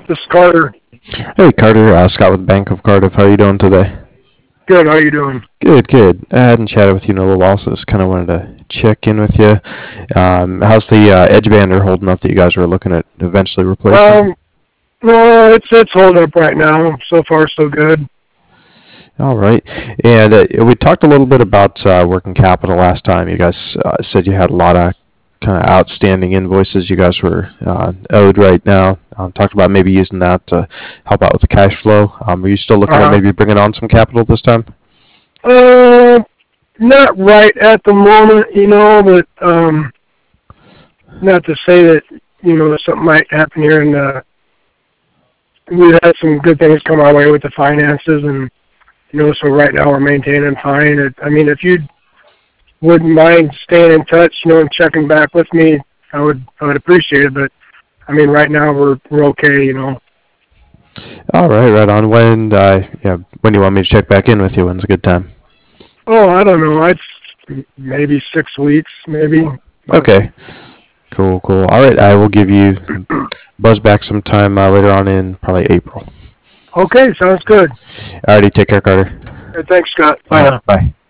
This is Carter. Hey Carter, Scott with Bank of Cardiff. How are you doing today? Good. How you doing? Good, good. I hadn't chatted with you in a little while, so just kind of wanted to check in with you. How's the edge bander holding up that you guys were looking at eventually replacing? Um, no, it's holding up right now. So far, so good. All right. And we talked a little bit about working capital last time. You guys said you had a lot of kind of outstanding invoices you guys were owed right now. Talked about maybe using that to help out with the cash flow. Are you still looking at Uh, maybe bringing on some capital this time? uh, Not right at the moment, but not to say that something might happen here, and we've had some good things come our way with the finances, and so right now we're maintaining fine. I mean, if you wouldn't mind staying in touch, and checking back with me, I would appreciate it. But I mean, right now we're okay. All right, right on. When do you want me to check back in with you? When's a good time? Oh, I don't know. I'd maybe 6 weeks, maybe. But Okay, cool, cool. All right, I will give you buzz back sometime later on in probably April. okay, sounds good. Alrighty, take care, Carter. Thanks, Scott. All Bye right, now. bye.